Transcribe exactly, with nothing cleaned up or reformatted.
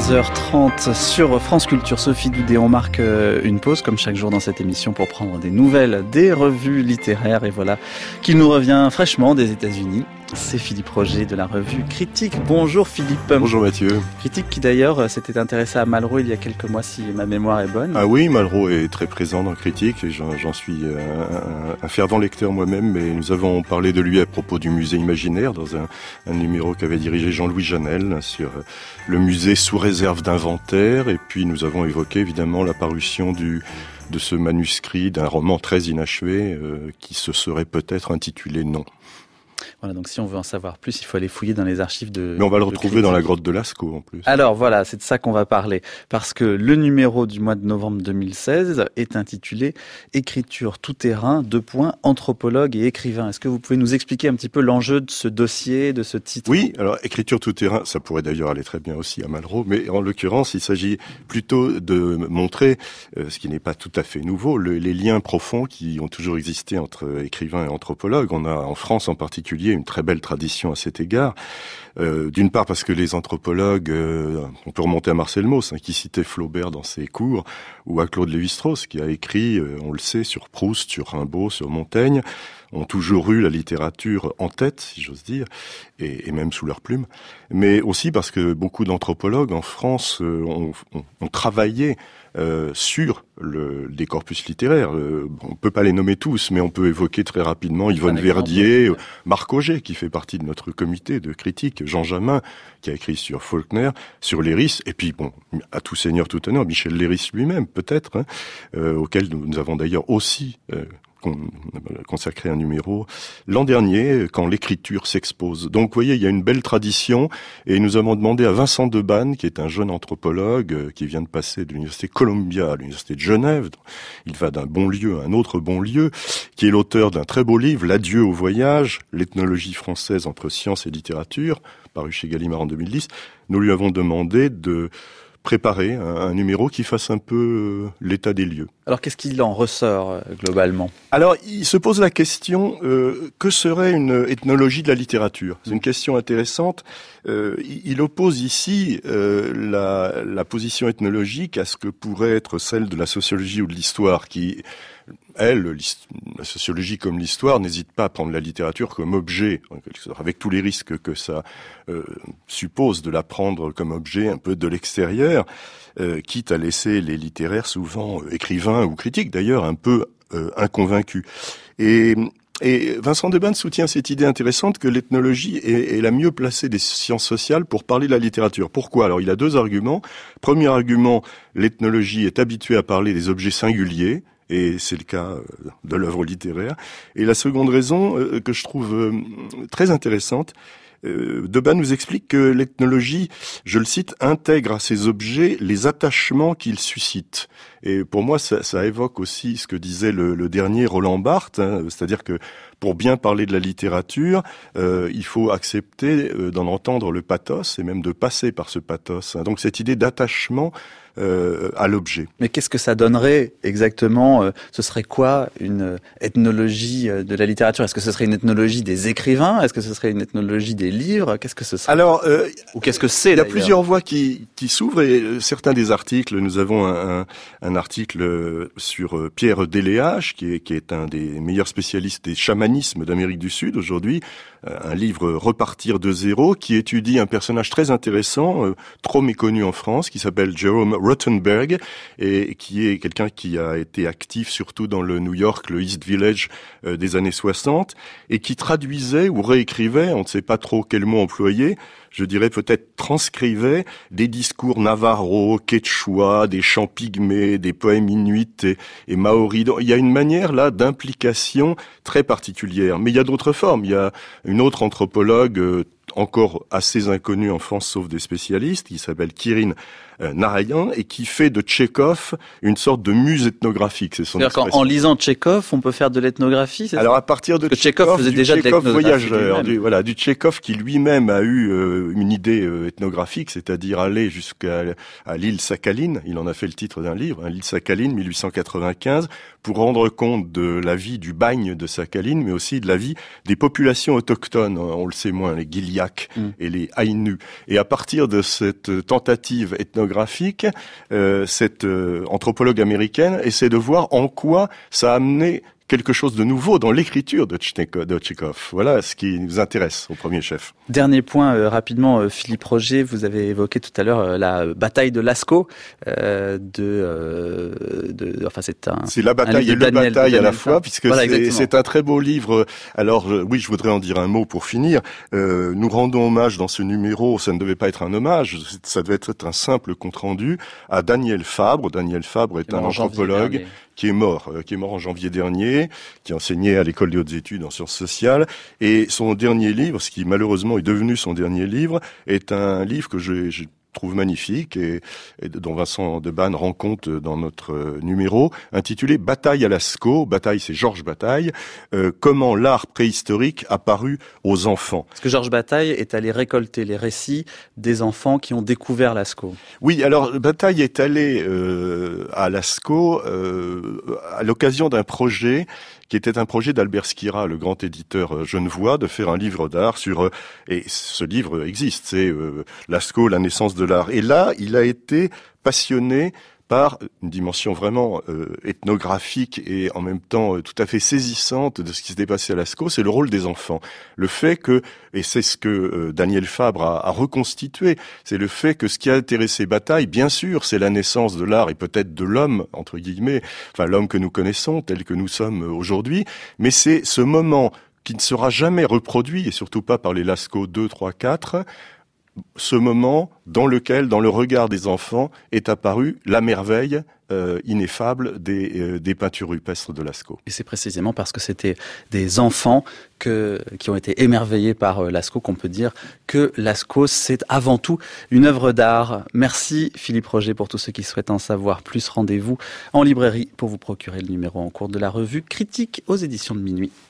quinze heures trente sur France Culture. Sophie Doudet, on marque une pause comme chaque jour dans cette émission pour prendre des nouvelles des revues littéraires. Et voilà qu'il nous revient fraîchement des États-Unis. C'est Philippe Roger de la revue Critique. Bonjour Philippe. Bonjour Mathieu. Critique qui d'ailleurs s'était intéressé à Malraux il y a quelques mois, si ma mémoire est bonne. Ah oui, Malraux est très présent dans Critique et j'en, j'en suis un, un fervent lecteur moi-même. Mais nous avons parlé de lui à propos du musée imaginaire dans un, un numéro qu'avait dirigé Jean-Louis Janel sur le musée sous réserve d'inventaire. Et puis nous avons évoqué évidemment la parution du de ce manuscrit d'un roman très inachevé euh, qui se serait peut-être intitulé Non. Voilà, donc si on veut en savoir plus, il faut aller fouiller dans les archives de... Mais on va le retrouver Critique. Dans la grotte de Lascaux, en plus. Alors voilà, c'est de ça qu'on va parler. Parce que le numéro du mois de novembre deux mille seize est intitulé « Écriture tout-terrain, deux points, anthropologue et écrivain ». Est-ce que vous pouvez nous expliquer un petit peu l'enjeu de ce dossier, de ce titre ? Oui, alors écriture tout-terrain, ça pourrait d'ailleurs aller très bien aussi à Malraux, mais en l'occurrence, il s'agit plutôt de montrer, euh, ce qui n'est pas tout à fait nouveau, le, les liens profonds qui ont toujours existé entre écrivains et anthropologues. On a en France en particulier une très belle tradition à cet égard. Euh, d'une part parce que les anthropologues, euh, on peut remonter à Marcel Mauss, hein, qui citait Flaubert dans ses cours, ou à Claude Lévi-Strauss, qui a écrit, euh, on le sait, sur Proust, sur Rimbaud, sur Montaigne, ont toujours eu la littérature en tête, si j'ose dire, et, et même sous leur plume. Mais aussi parce que beaucoup d'anthropologues en France euh, ont, ont, ont travaillé Euh, sur le, des corpus littéraires. Euh, on peut pas les nommer tous, mais on peut évoquer très rapidement Yvonne Verdier, euh, Marc Auger, qui fait partie de notre comité de critique, Jean Jamin, qui a écrit sur Faulkner, sur Léris, et puis bon, à tout seigneur, tout honneur, Michel Léris lui-même, peut-être, hein, euh, auquel nous, nous avons d'ailleurs aussi euh, consacré un numéro l'an dernier, quand l'écriture s'expose. Donc, vous voyez, il y a une belle tradition, et nous avons demandé à Vincent Debanne, qui est un jeune anthropologue, euh, qui vient de passer de l'université Columbia à l'université de Genève, il va d'un bon lieu à un autre bon lieu, qui est l'auteur d'un très beau livre, L'adieu au voyage, l'ethnologie française entre science et littérature, paru chez Gallimard en deux mille dix. Nous lui avons demandé de préparer un, un numéro qui fasse un peu euh, l'état des lieux. Alors, qu'est-ce qu'il en ressort, euh, globalement ? Alors, il se pose la question, euh, que serait une ethnologie de la littérature ? C'est une question intéressante. Euh, il oppose ici euh, la, la position ethnologique à ce que pourrait être celle de la sociologie ou de l'histoire, qui, elle, la sociologie comme l'histoire, n'hésite pas à prendre la littérature comme objet, avec tous les risques que ça euh, suppose de la prendre comme objet un peu de l'extérieur, euh, quitte à laisser les littéraires, souvent euh, écrivains ou critiques d'ailleurs, un peu euh, inconvaincus. Et... Et Vincent Debanne soutient cette idée intéressante que l'ethnologie est, est la mieux placée des sciences sociales pour parler de la littérature. Pourquoi ? Alors, il a deux arguments. Premier argument, l'ethnologie est habituée à parler des objets singuliers, et c'est le cas de l'œuvre littéraire. Et la seconde raison, euh, que je trouve euh, très intéressante, euh, Debanne nous explique que l'ethnologie, je le cite, intègre à ces objets les attachements qu'ils suscitent. Et pour moi, ça, ça évoque aussi ce que disait le, le dernier Roland Barthes, hein, c'est-à-dire que pour bien parler de la littérature, euh, il faut accepter euh, d'en entendre le pathos et même de passer par ce pathos. Hein. Donc cette idée d'attachement euh, à l'objet. Mais qu'est-ce que ça donnerait exactement ? euh, Ce serait quoi une ethnologie de la littérature ? Est-ce que ce serait une ethnologie des écrivains ? Est-ce que ce serait une ethnologie des livres ? Qu'est-ce que ce serait ? Alors, euh, ou qu'est-ce que c'est ? Il y a d'ailleurs plusieurs voies qui, qui s'ouvrent et euh, certains des articles. Nous avons un, un, un article sur euh, Pierre Deléache, qui est, qui est un des meilleurs spécialistes des chamanismes d'Amérique du Sud aujourd'hui, euh, un livre Repartir de zéro, qui étudie un personnage très intéressant, euh, trop méconnu en France, qui s'appelle Jerome Rothenberg, et qui est quelqu'un qui a été actif surtout dans le New York, le East Village euh, des années soixante, et qui traduisait ou réécrivait, on ne sait pas trop quel mot employer, je dirais peut-être transcrivait des discours navarro, quechua, des chants pygmées, des poèmes inuits et, et maoris. Donc, il y a une manière là d'implication très particulière. Mais il y a d'autres formes. Il y a une autre anthropologue euh, encore assez inconnue en France, sauf des spécialistes, qui s'appelle Kirin euh, Narayan, et qui fait de Tchekhov une sorte de muse ethnographique. C'est son C'est-à-dire qu'en lisant Tchekhov, on peut faire de l'ethnographie, c'est Alors ça à partir de Tchekhov faisait du déjà Tchekhov de l'ethnographie voyageur, lui-même. du, voilà, du Tchekhov qui lui-même a eu euh, une idée euh, ethnographique, c'est-à-dire aller jusqu'à à l'île Sakhaline. Il en a fait le titre d'un livre, hein, l'île Sakhaline, mille huit cent quatre-vingt-quinze, pour rendre compte de la vie du bagne de Sakhaline, mais aussi de la vie des populations autochtones. On le sait moins, les Giliad, Dayak mmh. et les Aïnus. Et à partir de cette tentative ethnographique, euh, cette euh, anthropologue américaine essaie de voir en quoi ça a amené quelque chose de nouveau dans l'écriture de Tchekhov. Voilà ce qui nous intéresse au premier chef. Dernier point, euh, rapidement, euh, Philippe Roger, vous avez évoqué tout à l'heure euh, la bataille de Lascaux. Euh, de, euh, de, enfin, c'est un. C'est la bataille et le bataille à la fois, puisque voilà, c'est, c'est un très beau livre. Alors, euh, oui, je voudrais en dire un mot pour finir. Euh, nous rendons hommage dans ce numéro, ça ne devait pas être un hommage, ça devait être un simple compte-rendu à Daniel Fabre. Daniel Fabre est un anthropologue qui est mort, euh, qui est mort en janvier dernier, qui enseignait à l'école des hautes études en sciences sociales. Et son dernier livre, ce qui malheureusement est devenu son dernier livre, est un livre que je, je trouve magnifique et, et dont Vincent Debanne rend compte dans notre numéro, intitulé Bataille à Lascaux. Bataille, c'est Georges Bataille. Euh, comment l'art préhistorique apparut aux enfants. Parce que Georges Bataille est allé récolter les récits des enfants qui ont découvert Lascaux. Oui, alors Bataille est allé euh, à Lascaux euh, à l'occasion d'un projet qui était un projet d'Albert Skira, le grand éditeur genevois, de faire un livre d'art sur, et ce livre existe, c'est euh, Lascaux, la naissance de l'art. Et là, il a été passionné par une dimension vraiment euh, ethnographique et en même temps euh, tout à fait saisissante de ce qui s'était passé à Lascaux, c'est le rôle des enfants. Le fait que, et c'est ce que euh, Daniel Fabre a, a reconstitué, c'est le fait que ce qui a intéressé Bataille, bien sûr, c'est la naissance de l'art et peut-être de l'homme, entre guillemets, enfin l'homme que nous connaissons, tel que nous sommes aujourd'hui, mais c'est ce moment qui ne sera jamais reproduit, et surtout pas par les Lascaux deux, trois, quatre, ce moment dans lequel, dans le regard des enfants, est apparue la merveille euh, ineffable des, euh, des peintures rupestres de Lascaux. Et c'est précisément parce que c'était des enfants que, qui ont été émerveillés par euh, Lascaux qu'on peut dire que Lascaux, c'est avant tout une œuvre d'art. Merci Philippe Roger. Pour tous ceux qui souhaitent en savoir plus, rendez-vous en librairie pour vous procurer le numéro en cours de la revue Critique aux éditions de Minuit.